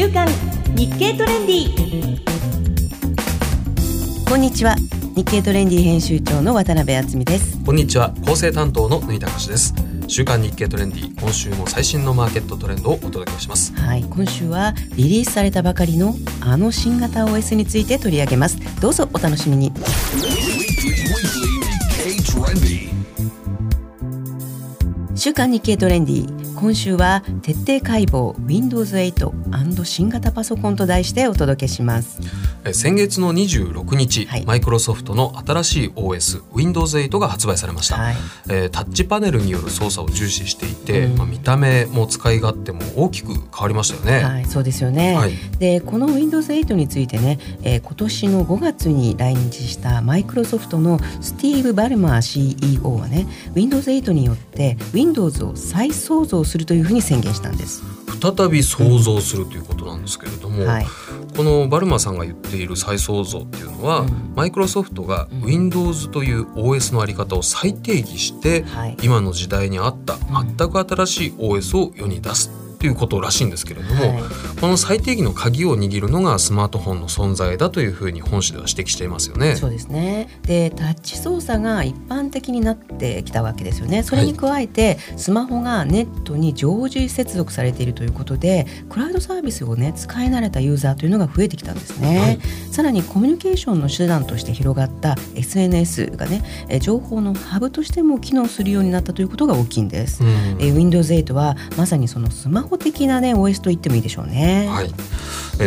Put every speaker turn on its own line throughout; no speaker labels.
週刊日経トレンディ。
こんにちは、日経トレンディ編集長の渡辺敦美です。
こんにちは、構成担当の縫田隆です。週刊日経トレンディ、今週も最新のマーケットトレンドをお届けします。
はい、今週はリリースされたばかりのあの新型 OS について取り上げます。どうぞお楽しみに。週刊日経トレンディ、今週は徹底解剖 Windows 8& 新型パソコンと題してお届けします。
先月の26日、
はい、
マイクロソフトの新しい OS Windows 8が発売されました。
はい、
タッチパネルによる操作を重視していて、見た目も使い勝手も大きく変わりましたよね。
はい、そうですよね。はい、でこの Windows 8についてね、今年の5月に来日したマイクロソフトのスティーブ・バルマー CEO はね、 Windows 8によって Windows を再創造するというふうに宣言したんです。
再び創造するということなんですけれども、はい、このバルマーさんが言っている再創造っていうのは、マイクロソフトが Windows という OS のあり方を再定義して、今の時代に合った全く新しい OS を世に出すということらしいんですけれども、この再定義の鍵を握るのがスマートフォンの存在だというふうに本誌では指摘していますよね。
そうですね。でタッチ操作が一般的になってきたわけですよね。それに加えて、スマホがネットに常時接続されているということで、クラウドサービスをね使い慣れたユーザーというのが増えてきたんですね。さらにコミュニケーションの手段として広がった SNS がね、情報のハブとしても機能するようになったということが大きいんです。Windows 8はまさにそのスマホ的なね OS と言ってもいいでしょうね。
はい、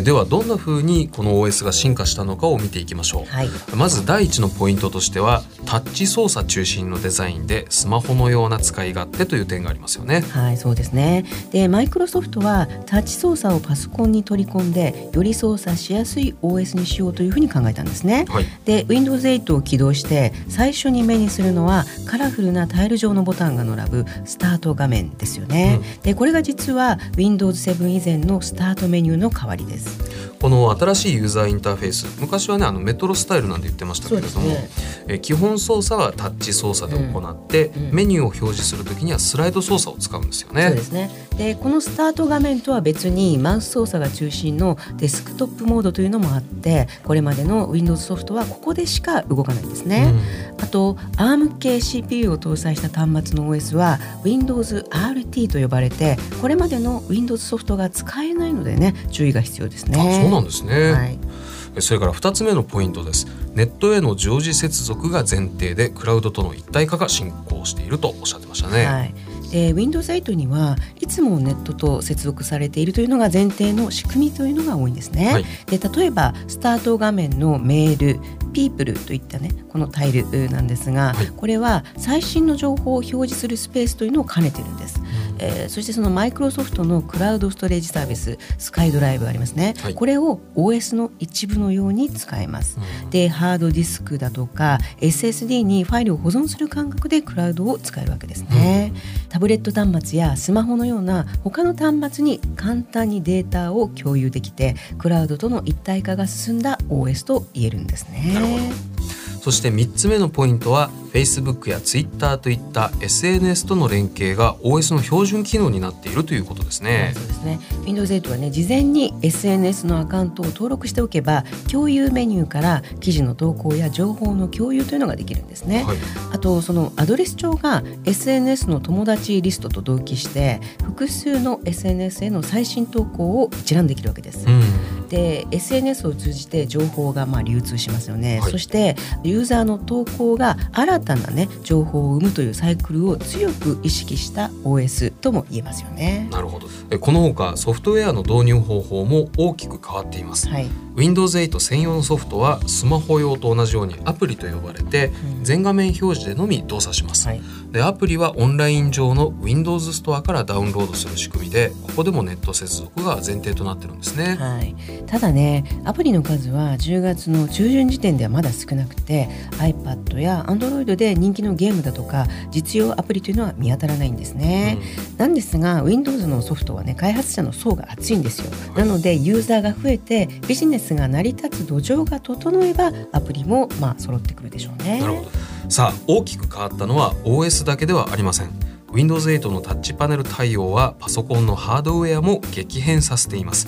ではどんな風にこの OS が進化したのかを見ていきましょう。はい、まず第一のポイントとしては、タッチ操作中心のデザインでスマホのような使い勝手という点がありますよね。
はい、そうですね。でマイクロソフトはタッチ操作をパソコンに取り込んでより操作しやすい OS にしようというふうに考えたんですね。はい、で Windows 8を起動して最初に目にするのはカラフルなタイル状のボタンが並ぶスタート画面ですよね。でこれが実は Windows 7以前のスタートメニューの代わりです。
この新しいユーザーインターフェース、昔はねメトロスタイルなんて言ってましたけれども、基本操作はタッチ操作で行って、メニューを表示するときにはスライド操作を使うんですよね。
そうですね。でこのスタート画面とは別にマウス操作が中心のデスクトップモードというのもあって、これまでの Windows ソフトはここでしか動かないんですね。あと ARM 系 CPU を搭載した端末の OS は Windows RT と呼ばれて、これまでの Windows ソフトが使えないのでね、注意が必要ですね。
そうなんですね。
はい、
それから2つ目のポイントです。ネットへの常時接続が前提でクラウドとの一体化が進行しているとおっしゃってましたね。
はい、Windows 8にはいつもネットと接続されているというのが前提の仕組みというのが多いんですね。はい、で例えばスタート画面のメール、ピープルといったねこのタイルなんですが、これは最新の情報を表示するスペースというのを兼ねているんです。そしてそのマイクロソフトのクラウドストレージサービススカイドライブありますね。これを OS の一部のように使えます。でハードディスクだとか SSD にファイルを保存する感覚でクラウドを使えるわけですね。タブレット端末やスマホのような他の端末に簡単にデータを共有できて、クラウドとの一体化が進んだ OS と言えるんですね。
なるほど。そして3つ目のポイントは Facebook や Twitter といった SNS との連携が OS の標準機能になっているということですね。
そうですね。 Windows 8はね、事前に SNS のアカウントを登録しておけば共有メニューから記事の投稿や情報の共有というのができるんですね。はい、あとそのアドレス帳が SNS の友達リストと同期して複数の SNS への最新投稿を一覧できるわけです。で SNS を通じて情報が流通しますよね。そしてユーザーの投稿が新たなね情報を生むというサイクルを強く意識した OS とも言えますよね。
なるほど。このほかソフトウェアの導入方法も大きく変わっています。はい、Windows 8専用のソフトはスマホ用と同じようにアプリと呼ばれて、全画面表示でのみ動作します。はい、でアプリはオンライン上の Windows ストアからダウンロードする仕組みで、ここでもネット接続が前提となってるんですね。
はい、ただね、アプリの数は10月の中旬時点ではまだ少なくて iPad や Android で人気のゲームだとか実用アプリというのは見当たらないんですね。なんですが Windows のソフトはね、開発者の層が厚いんですよ。なのでユーザーが増えてビジネスが成り立つ土壌が整えばアプリも揃ってくるでしょうね。
なるほど。さあ大きく変わったのは OS だけではありません。 Windows 8のタッチパネル対応はパソコンのハードウェアも激変させています。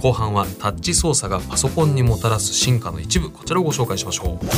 後半はタッチ操作がパソコンにもたらす進化の一部、こちらをご紹介しましょう。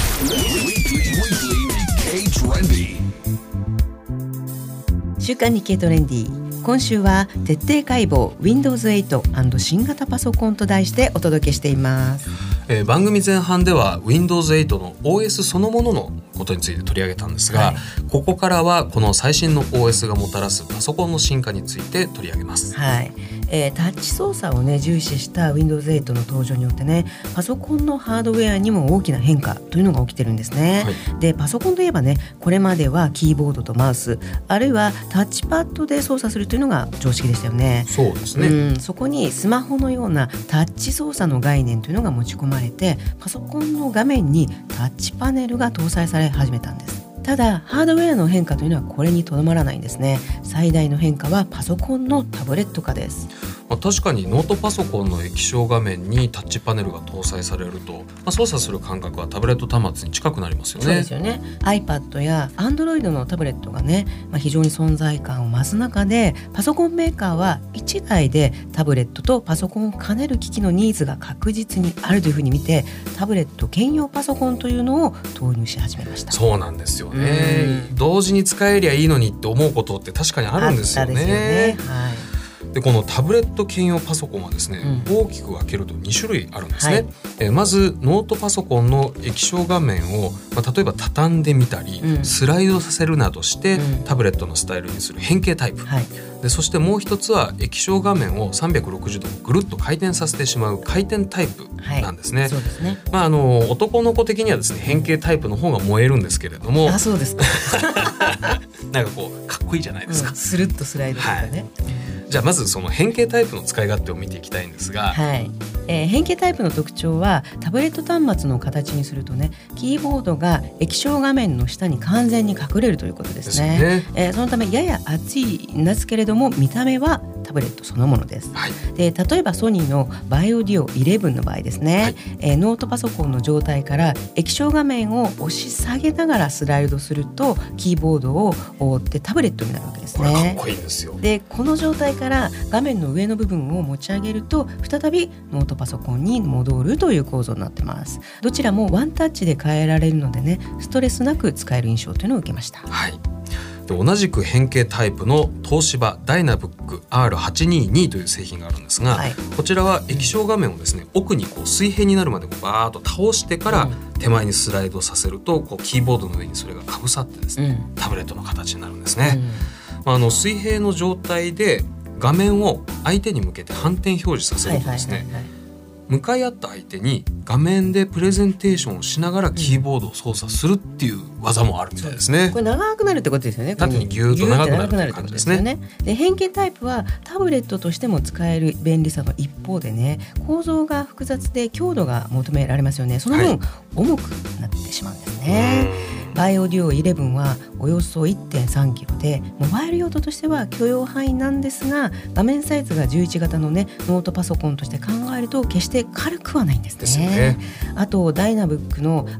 週刊日経トレンディ、今週は徹底解剖 Windows 8& 新型パソコンと題してお届けしています。
番組前半では Windows 8の OS そのもののことについて取り上げたんですが、ここからはこの最新の OS がもたらすパソコンの進化について取り上げます。
タッチ操作をね重視した Windows 8の登場によってね、パソコンのハードウェアにも大きな変化というのが起きてるんですね。でパソコンといえばね、これまではキーボードとマウス、あるいはタッチパッドで操作するというのが常識でしたよね。
そうですね、
そこにスマホのようなタッチ操作の概念というのが持ち込まれて、パソコンの画面にタッチパネルが搭載され始めたんです。ただハードウェアの変化というのはこれにとどまらないんですね。最大の変化はパソコンのタブレット化です。
確かにノートパソコンの液晶画面にタッチパネルが搭載されると、操作する感覚はタブレット端末に近くなりますよね。
そうですよね。 iPad や Android のタブレットがね、非常に存在感を増す中で、パソコンメーカーは1台でタブレットとパソコンを兼ねる機器のニーズが確実にあるというふうに見て、タブレット兼用パソコンというのを投入し始めました。
そうなんですよね。同時に使えりゃいいのにって思うことって確かにあるんですよね。でこのタブレット兼用パソコンはですね、大きく分けると2種類あるんですね。まずノートパソコンの液晶画面を、例えば畳んでみたり、スライドさせるなどして、タブレットのスタイルにする変形タイプ、でそしてもう一つは液晶画面を360度ぐるっと回転させてしまう回転タイプなんですね。
そうですね。
男の子的にはですね、変形タイプの方が燃えるんですけれども。
あ、そうですか。
なんかこうかっこいいじゃないですか、
スルッとスライドとかね。
じゃあまずその変形タイプの使い勝手を見ていきたいんですが、
変形タイプの特徴は、タブレット端末の形にするとね、キーボードが液晶画面の下に完全に隠れるということですね。そのためやや厚いんですけれども、見た目はタブレットそのものです。で例えばソニーのバイオデュオ11の場合ですね、ノートパソコンの状態から液晶画面を押し下げながらスライドすると、キーボードを覆ってタブレットになるわけですね。
これかっこいいんですよ。
でこの状態から画面の上の部分を持ち上げると、再びノートパソコンに戻るという構造になってます。どちらもワンタッチで変えられるのでね、ストレスなく使える印象というのを受けました。
で同じく変形タイプの東芝ダイナブック R822 という製品があるんですが、こちらは液晶画面をですね、奥にこう水平になるまでバーッと倒してから手前にスライドさせると、こうキーボードの上にそれがかぶさってですね、タブレットの形になるんですね。水平の状態で画面を相手に向けて反転表示させるとですね、向かい合った相手に画面でプレゼンテーションをしながらキーボードを操作するっていう技もあるみたいですね。
これ長くなるってことですよね。
縦にギューッと長くなるって感じですね。
で変形タイプはタブレットとしても使える便利さの一方でね、構造が複雑で強度が求められますよね。その分、重くなってしまうんですね。バイオデュオ11はおよそ 1.3 キロで、モバイル用途としては許容範囲なんですが、画面サイズが11型のね、ノートパソコンとして考えると決して軽くはないんですね。あとダイナブックの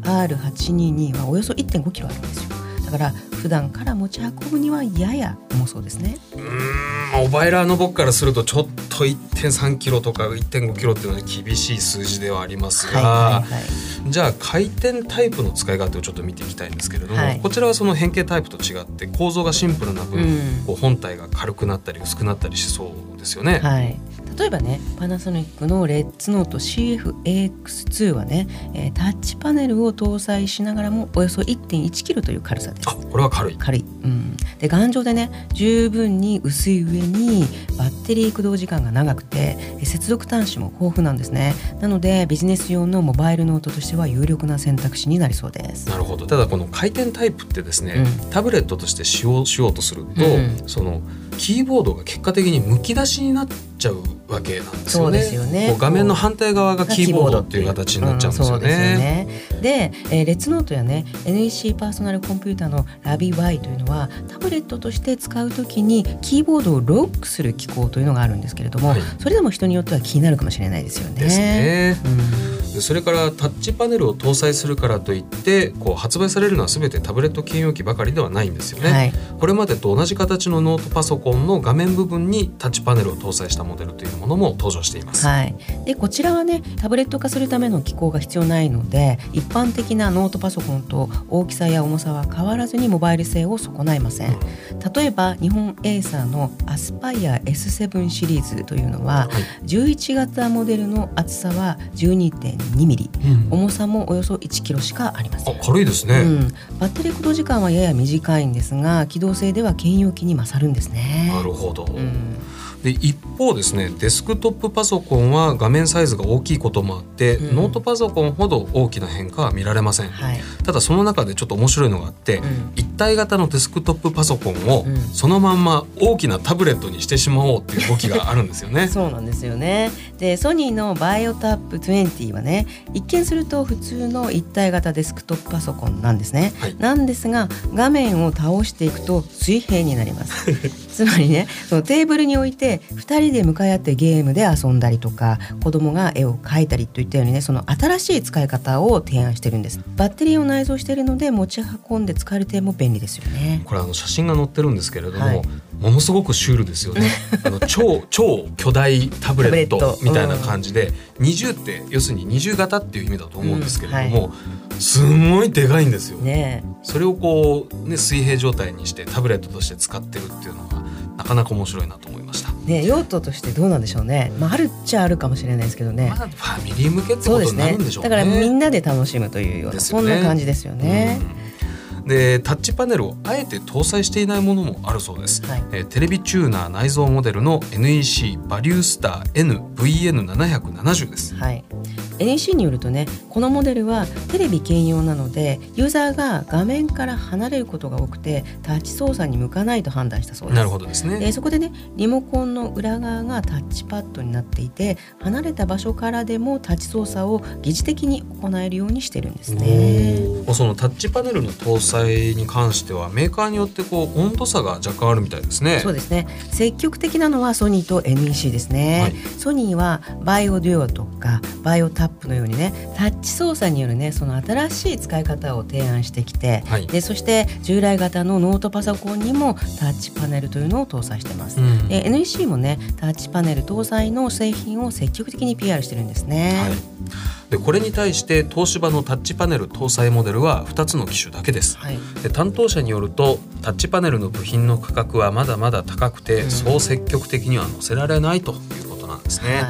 R822 はおよそ 1.5 キロあるんですよ。だから普段から持ち運ぶにはやや重そうですね。
モバイラーの僕からするとちょっと 1.3 キロとか 1.5 キロっていうのは厳しい数字ではありますが、じゃあ回転タイプの使い勝手をちょっと見ていきたいんですけれども、こちらはその変形タイプと違って構造がシンプルな分、こう本体が軽くなったり薄くなったりしそうですよね。例
えばね、パナソニックのレッツノート CF-AX2 はね、タッチパネルを搭載しながらもおよそ 1.1 キロという軽さです。
これは軽い。
で頑丈でね、十分に薄い上にバッテリー駆動時間が長くて、接続端子も豊富なんですね。なのでビジネス用のモバイルノートとしては有力な選択肢になりそうです。
なるほど。ただこの回転タイプってですね、タブレットとして使用しようとすると、そのキーボードが結果的にむき出しになっちゃうわけなんですよね。そうですよね。こう画面の反対側がキーボードっていう形になっちゃうんですよね。
でレッツノートやね NEC パーソナルコンピューターの RAVI というのはタブレットとして使うときにキーボードをロックする機構というのがあるんですけれども、それでも人によっては気になるかもしれないですよね。
ですね。 でそれからタッチパネルを搭載するからといって発売されるのは全てタブレット兼用機ばかりではないんですよね、はい、これまでと同じ形のノートパソコンの画面部分にタッチパネルを搭載したモデルというものも登場しています、
はい、でこちらはねタブレット化するための機構が必要ないので一般的なノートパソコンと大きさや重さは変わらずにモバイル性を損ないません、例えば日本エーサーのアスパイア S7 シリーズというのは、はい、11型モデルの厚さは 12.2 ミリ、重さもおよそ1キロしかありません。
軽いですね、
バッテリー駆動時間はやや短いんですが機動性では兼用機に勝るんですね。
なるほど、で一方ですねデスクトップパソコンは画面サイズが大きいこともあって、ノートパソコンほど大きな変化は見られません、はい、ただその中でちょっと面白いのがあって、一体型のデスクトップパソコンをそのまんま大きなタブレットにしてしまおうっていう動きがあるんですよね
そうなんですよね。でソニーのバイオタップ20はね一見すると普通の一体型デスクトップパソコンなんですね、はい、なんですが画面を倒していくと水平になりますつまりねそのテーブルに置いて2人で向かい合ってゲームで遊んだりとか子供が絵を描いたりといったようにねその新しい使い方を提案してるんです。バッテリーを内蔵しているので持ち運んで使える点も便利ですよね。
これ写真が載ってるんですけれども、はい、ものすごくシュールですよね超巨大タブレットみたいな感じで、20って要するに20型っていう意味だと思うんですけれども、すごいでかいんですよ、ね、それを水平状態にしてタブレットとして使ってるっていうのがなかなか面白いなと思いました、
ね、用途としてどうなんでしょうね、あるっちゃあるかもしれないですけどね、
ファミリー向けってことになるんでしょうね。
だからみんなで楽しむというような、そんな感じですよね。
でタッチパネルをあえて搭載していないものもあるそうです、はい、テレビチューナー内蔵モデルの NEC バリュースター NVN770 です、はい、
NEC によるとねこのモデルはテレビ兼用なのでユーザーが画面から離れることが多くてタッチ操作に向かないと判断したそうです。
なるほどですね。
そこでねリモコンの裏側がタッチパッドになっていて離れた場所からでもタッチ操作を疑似的に行えるようにしてるんですね。
そのタッチパネルの搭載に関してはメーカーによって温度差が若干あるみたいですね。
そうですね。積極的なのはソニーと NEC ですね、はい、ソニーはバイオデュオとかバイオタップのようにねタッチ操作によるねその新しい使い方を提案してきて、はい、でそして従来型のノートパソコンにもタッチパネルというのを搭載してます、で NEC もねタッチパネル搭載の製品を積極的に PR してるんですね、はい、
でこれに対して東芝のタッチパネル搭載モデルは2つの機種だけです、はい、で担当者によるとタッチパネルの部品の価格はまだまだ高くて、そう積極的には載せられないということなんですね、はい、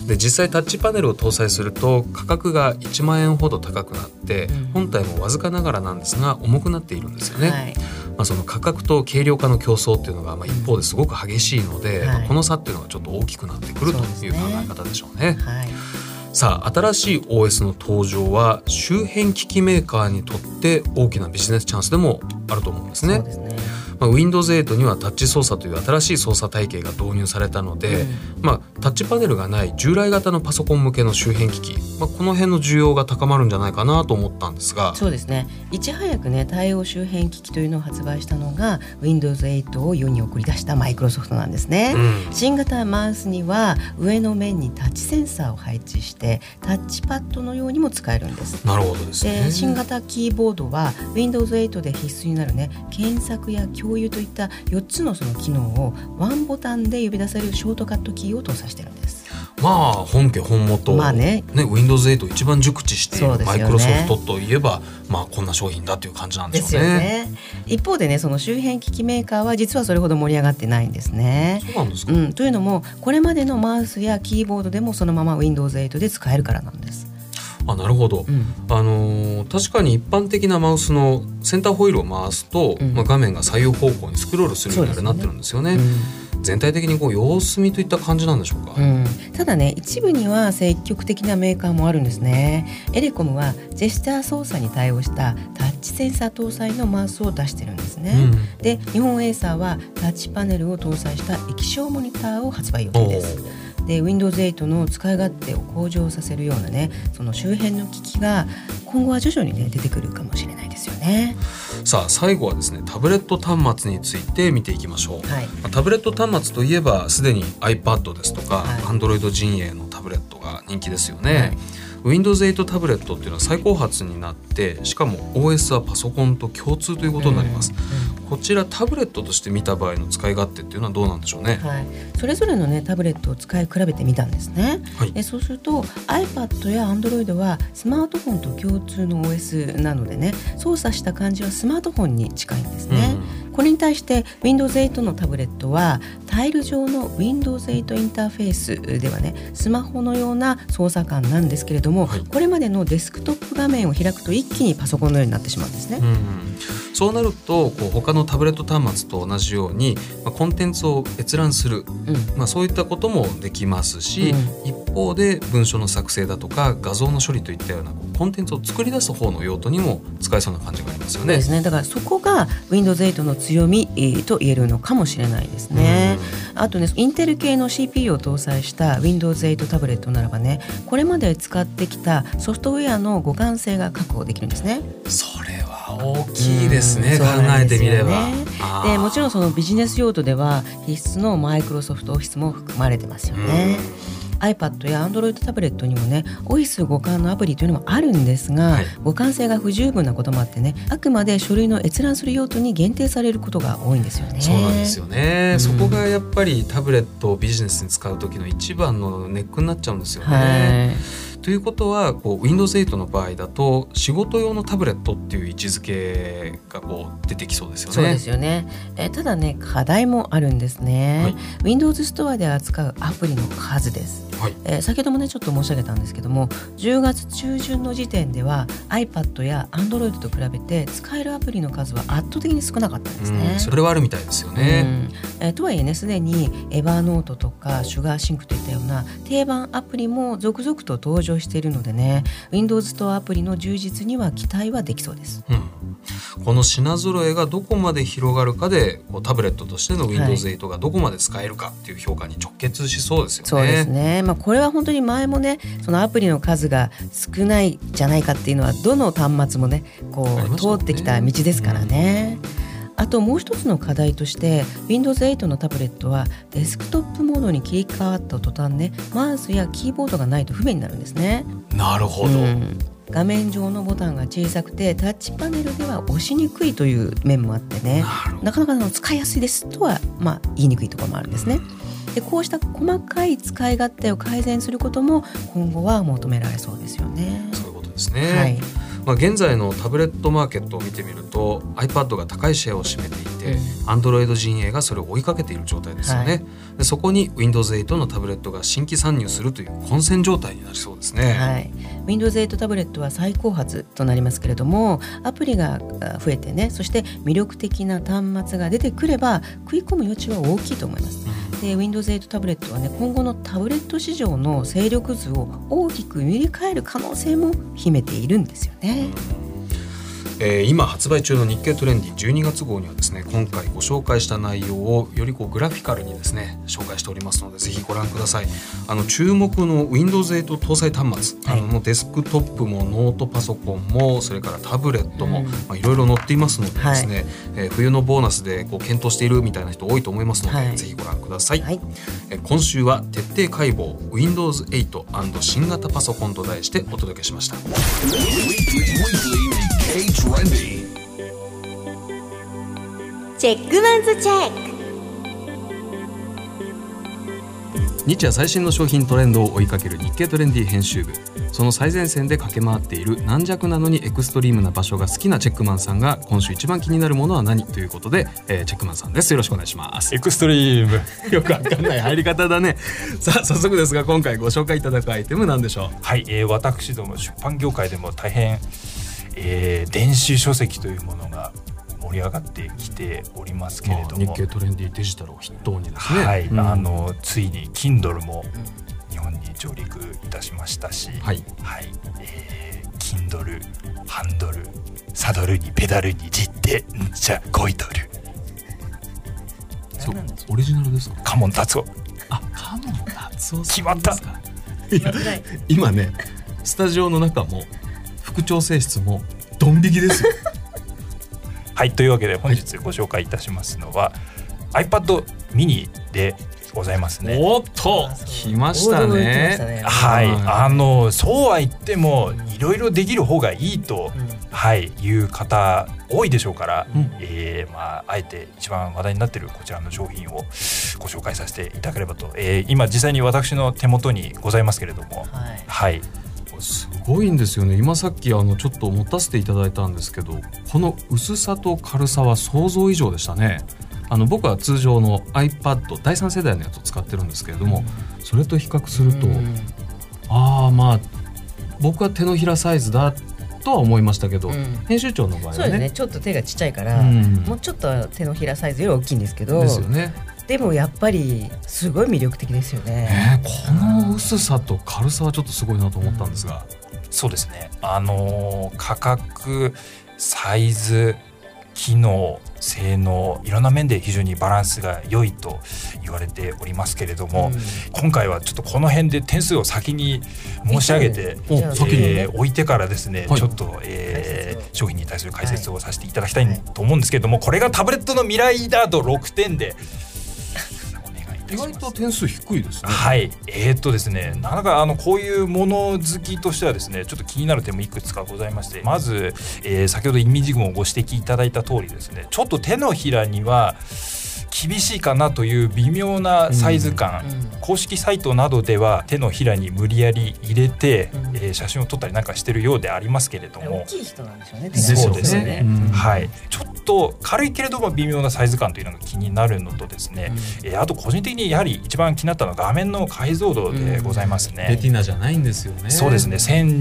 で実際タッチパネルを搭載すると価格が1万円ほど高くなって、本体もわずかながらなんですが重くなっているんですよね、はい、その価格と軽量化の競争っていうのが一方ですごく激しいので、はい、この差っていうのがちょっと大きくなってくるという考え方でしょうね。はい、さあ新しい OS の登場は周辺機器メーカーにとって大きなビジネスチャンスでもあると思うんですね。そうですね。Windows 8にはタッチ操作という新しい操作体系が導入されたので、タッチパネルがない従来型のパソコン向けの周辺機器、この辺の需要が高まるんじゃないかなと思ったんですが。
そうですね。いち早くね対応周辺機器というのを発売したのが Windows 8を世に送り出したマイクロソフトなんですね、新型マウスには上の面にタッチセンサーを配置してタッチパッドのようにも使えるんです。
なるほどですね。
新型キーボードは Windows 8で必須になるね検索や共有といった4つのその機能をワンボタンで呼び出せるショートカットキーを搭載してるんです。
本家本元、Windows 8を一番熟知しているマイクロソフトといえば、こんな商品だという感じなんでしょう ね。
一方でねその周辺機器メーカーは実はそれほど盛り上がってないんですね。
そうなんですか。
というのもこれまでのマウスやキーボードでもそのまま Windows 8で使えるからなんです。
なるほど、確かに一般的なマウスのセンターホイールを回すと、画面が左右方向にスクロールするようになってるんですよね。全体的に様子見といった感じなんでしょうか。
ただね一部には積極的なメーカーもあるんですね。エレコムはジェスチャー操作に対応したタッチセンサー搭載のマウスを出してるんですね、で日本エーサーはタッチパネルを搭載した液晶モニターを発売予定です。で Windows 8の使い勝手を向上させるようなねその周辺の機器が今後は徐々にね出てくるかもしれないですよね。
さあ最後はですねタブレット端末について見ていきましょう、タブレット端末といえばすでに iPad ですとか、Android 陣営のタブレットが人気ですよね、 Windows 8タブレットっていうのは再開発になって、しかも OS はパソコンと共通ということになります。こちらタブレットとして見た場合の使い勝手っていうのはどうなんでしょうね。
それぞれのねタブレットを使い比べてみたんですね。でそうすると iPad や Android はスマートフォンと共通の OS なのでね、操作した感じはスマートフォンに近いんですね。これに対して Windows 8のタブレットはタイル上の Windows 8インターフェースではね、スマホのような操作感なんですけれども、これまでのデスクトップ画面を開くと一気にパソコンのようになってしまうんですね。
そうなると他のタブレット端末と同じように、コンテンツを閲覧する、そういったこともできますし、一方で文書の作成だとか画像の処理といったようなコンテンツを作り出す方の用途にも使えそうな感じがありますよね。
そうですね。だからそこが Windows 8の強み、と言えるのかもしれないですね。あとね、インテル系の CPU を搭載した Windows 8タブレットならばね、これまで使ってきたソフトウェアの互換性が確保できるんですね。
それは大きいですね、考えてみれば。
でもちろんそのビジネス用途では必須のマイクロソフトオフィスも含まれてますよね。iPad や Android タブレットにもね、オフィス互換のアプリというのもあるんですが、互換性が不十分なこともあってね、あくまで書類の閲覧する用途に限定されることが多いんですよね。
そうなんですよね、そこがやっぱりタブレットをビジネスに使う時の一番のネックになっちゃうんですよね。ということはWindows 8の場合だと仕事用のタブレットっていう位置づけが出てきそうですよね。
そうですよね。ただね、課題もあるんですね。Windows ストアで扱うアプリの数です。先ほどもねちょっと申し上げたんですけども、10月中旬の時点では iPad や Android と比べて使えるアプリの数は圧倒的に少なかったんですね。
それはあるみたいですよね。
とはいえね、すでにエバーノートとかシュガーシンクといったような定番アプリも続々と登場しているのでね、 Windows ストアアプリの充実には期待はできそうです。
この品揃えがどこまで広がるかでタブレットとしての Windows 8がどこまで使えるかっていう評価に直結しそうですよね。
そうですね。これは本当に前もね、そのアプリの数が少ないじゃないかっていうのはどの端末もね通ってきた道ですからね。あともう一つの課題として Windows 8のタブレットはデスクトップモードに切り替わった途端ね、マウスやキーボードがないと不便になるんですね。
なるほど。
画面上のボタンが小さくてタッチパネルでは押しにくいという面もあってね、なかなか使いやすいですとは言いにくいところもあるんですね。でこうした細かい使い勝手を改善することも今後は求められそうですよね。
そういうことですね。現在のタブレットマーケットを見てみると iPad が高いシェアを占めていて、Android 陣営がそれを追いかけている状態ですよね。でそこに Windows 8のタブレットが新規参入するという混戦状態になりそうですね。
Windows 8タブレットは再開発となりますけれども、アプリが増えてね、そして魅力的な端末が出てくれば食い込む余地は大きいと思います。で Windows 8タブレットはね、今後のタブレット市場の勢力図を大きく塗り替える可能性も秘めているんですよね。
今発売中の日経トレンディ12月号にはですね、今回ご紹介した内容をよりグラフィカルにですね紹介しておりますので、ぜひご覧ください。注目の Windows 8搭載端末、もうデスクトップもノートパソコンもそれからタブレットも、いろいろ載っていますのでですね、冬のボーナスで検討しているみたいな人多いと思いますので、ぜひご覧ください。今週は徹底解剖 Windows 8& 新型パソコンと題してお届けしました。
チェックマンズチェック。
日夜最新の商品トレンドを追いかける日経トレンディ編集部、その最前線で駆け回っている軟弱なのにエクストリームな場所が好きなチェックマンさんが今週一番気になるものは何ということで、チェックマンさんです。よろしくお願いします。
エクストリーム
よくわかんない入り方だね。さあ早速ですが、今回ご紹介いただくアイテム何でしょう。
私ども出版業界でも大変、電子書籍というものが盛り上がってきておりますけれども、
日経トレンディデジタルを筆頭にですね、
ついに Kindle も日本に上陸いたしましたし、Kindle ハンドルサドルにペダルにじってじゃこいとる。
そうオリジナルですか。
カモン達夫。
カモン達夫
決まった。
今ねスタジオの中も副調整室もドン引きですよ。
というわけで本日ご紹介いたしますのは、iPad mini でございますね。
おっと来ましたね。
はい、そうは言ってもいろいろできる方がいいと、はい、いう方多いでしょうから、あえて一番話題になっているこちらの商品をご紹介させていただければと、今実際に私の手元にございますけれども、はい、
すごいんですよね。今さっきちょっと持たせていただいたんですけど、この薄さと軽さは想像以上でしたね。僕は通常の iPad 第3世代のやつを使ってるんですけれども、それと比較すると、まあ僕は手のひらサイズだとは思いましたけど、編集長の場合はね、
そうですね、ちょっと手がちっちゃいから、もうちょっと手のひらサイズより大きいんですけど、
ですよね。
でもやっぱりすごい魅力的ですよね。
この薄さと軽さはちょっとすごいなと思ったんですが、
そうですね、価格、サイズ、機能、性能、いろんな面で非常にバランスが良いと言われておりますけれども、今回はちょっとこの辺で点数を先に申し上げて、置いてからですね、ちょっと、商品に対する解説をさせていただきたいと思うんですけれども、これがタブレットのミライダード6点で
意外と点数低いですね。
はい、ですね、なかなかこういうもの好きとしてはですね、ちょっと気になる点もいくつかございまして、まず、先ほどイミジグもご指摘いただいた通りですね、ちょっと手のひらには厳しいかなという微妙なサイズ感、公式サイトなどでは手のひらに無理やり入れて、写真を撮ったりなんかしてるようでありますけれども、
大きい人なんでしょうね。
そうですね、はい、ちょっと軽いけれども微妙なサイズ感というのが気になるのとですね、あと個人的にやはり一番気になったのは画面の解像度でございますね。
レティナじゃないんですよね。
そうですね、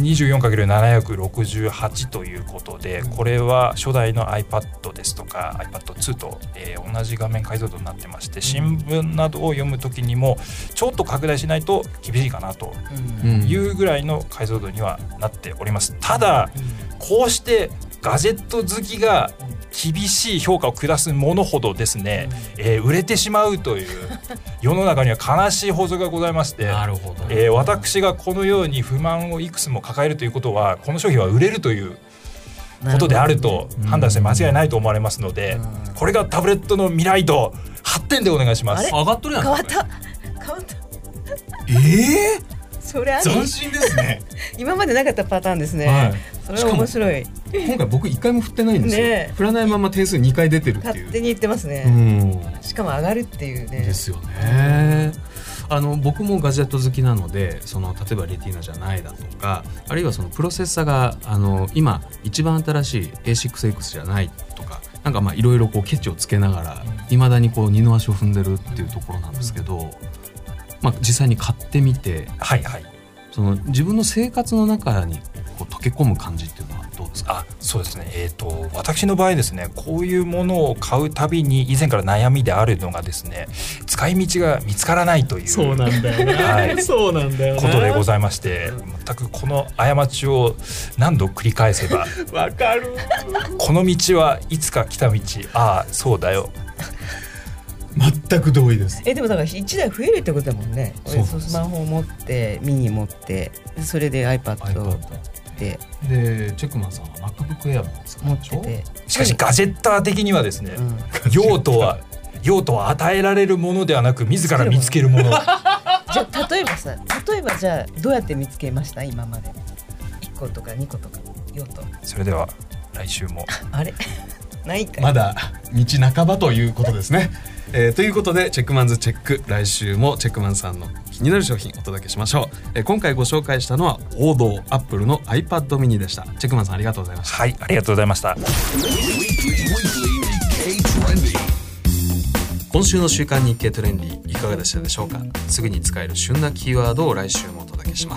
1024×768 ということで、これは初代の iPad ですとか iPad2 と、同じ画面解像度になってまして、新聞などを読むときにもちょっと拡大しないと厳しいかなというぐらいの解像度にはなっております。ただ、こうしてガジェット好きが厳しい評価を下すものほどですね、売れてしまうという世の中には悲しい法則がございまして、
なるほど、
私がこのように不満をいくつも抱えるということは、この商品は売れるということであると判断して間違いないと思われますので、これがタブレットの未来度8点でお願いします。
上がっとるやん。
変わった。それ
斬新ですね。
今までなかったパターンですね。それは面白い。
今回僕1回も振ってないんですよ。振らないまま点数2回出てるっていう。
勝手に言ってますね。しかも上がるっていうね。
ですよね。僕もガジェット好きなので、例えばレティナじゃないだとか、あるいはそのプロセッサが今一番新しい A6X じゃないとか、なんかいろいろケチをつけながら未だに二の足を踏んでるっていうところなんですけど、実際に買ってみて、自分の生活の中に溶け込む感じっていうのはどうですか？
そうですね、私の場合ですね、こういうものを買うたびに以前から悩みであるのがですね、使い道が見つからないという、
そうなんだよね、そうなんだよね、
ことでございまして、全くこの過ちを何度繰り返せば
わかる
この道はいつか来た道、そうだよ、
全く同意です。
でもだから1台増えるってことだもんね。スマホを持ってミニ持って、それで iPad で
チェックマンさんは MacBook Air も
持ってて、
しかしガジェッター的にはですね、用途は与えられるものではなく自ら見つけるもの。じゃ
あ例えばじゃあどうやって見つけました？今まで1個とか2個とか用途。
それでは来週も
あれないかい、
まだ道半ばということですね。ということでチェックマンズチェック、来週もチェックマンさんの気になる商品お届けしましょう。今回ご紹介したのは王道アップルの iPad mini でした。チェックマンさんありがとうございました。
はい、ありがとうございました。
今週の週刊日経トレンディいかがでしたでしょうか？すぐに使える旬なキーワードを来週もお届けします。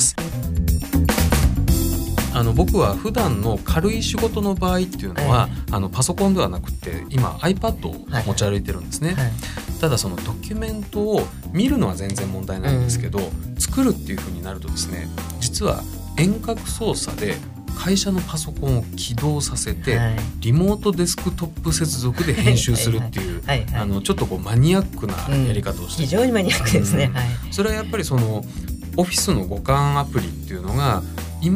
僕は普段の軽い仕事の場合っていうのは、パソコンではなくて今 iPad を持ち歩いてるんですね。ただそのドキュメントを見るのは全然問題ないんですけど、作るっていう風になるとですね、実は遠隔操作で会社のパソコンを起動させて、リモートデスクトップ接続で編集するっていうちょっとマニアックなやり方をして、
非常にマニアックですね。
それはやっぱりそのオフィスの互換アプリっていうのが今一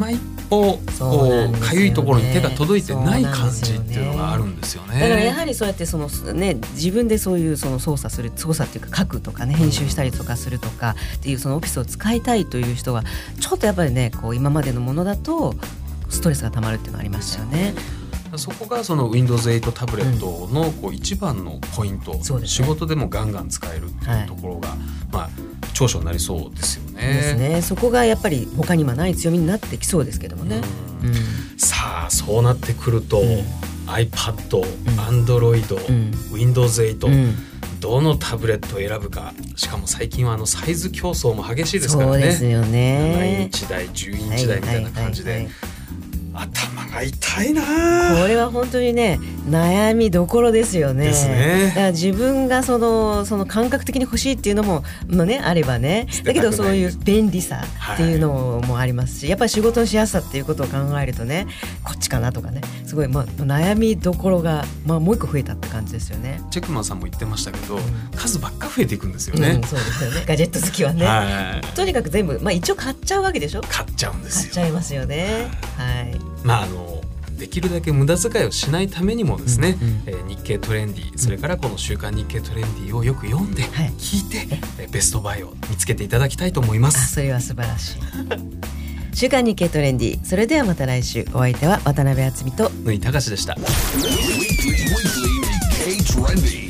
歩かゆいところに手が届いてない感じっていうのがあるんですよね。
だからやはりそうやって自分でそういう操作っていうか書くとかね、編集したりとかするとかっていうそのオフィスを使いたいという人はちょっとやっぱりね今までのものだとストレスがたまるっていうのがありましたよね。
そこがその Windows 8タブレットの一番のポイント、仕事でもガンガン使えるっていうところが、長所になりそうですよね。
ですね。そこがやっぱり他にはない強みになってきそうですけどもね。
さあそうなってくると、iPad、Android、Windows 8、どのタブレットを選ぶか。しかも最近はサイズ競争も激しいですからね。
そうですよね。
7インチ台、10インチ台みたいな感じで、頭が痛いな。
これは本当にね悩みどころですよね。
ですね。
だから自分がその感覚的に欲しいっていうのもあればね、だけどそういう便利さっていうのもありますし、やっぱり仕事のしやすさっていうことを考えるとね、こっちかなとかね、すごい悩みどころがもう一個増えたって感じですよね。
チェックマンさんも言ってましたけど、数ばっか増えていくんですよね。
そうですよね。ガジェット好きはね、とにかく全部一応買っちゃうわけでしょ。
買っちゃうんですよ。
買っちゃいますよね。はい。
できるだけ無駄遣いをしないためにもですね、日経トレンディ、それからこの週刊日経トレンディをよく読んで、聞いて、ベストバイを見つけていただきたいと思います。
それは素晴らしい。週刊日経トレンディ、それではまた来週。お相手は渡辺敦美と
縫井隆でした。